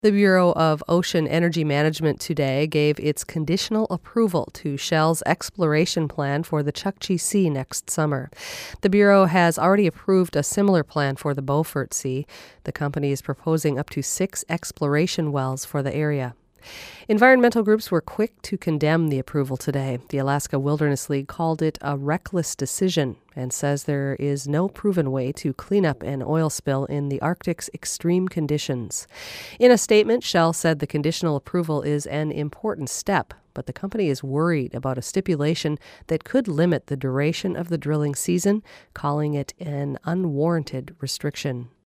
The Bureau of Ocean Energy Management today gave its conditional approval to Shell's exploration plan for the Chukchi Sea next summer. The Bureau has already approved a similar plan for the Beaufort Sea. The company is proposing up to 6 exploration wells for the area. Environmental groups were quick to condemn the approval today. The Alaska Wilderness League called it a reckless decision and says there is no proven way to clean up an oil spill in the Arctic's extreme conditions. In a statement, Shell said the conditional approval is an important step, but the company is worried about a stipulation that could limit the duration of the drilling season, calling it an unwarranted restriction.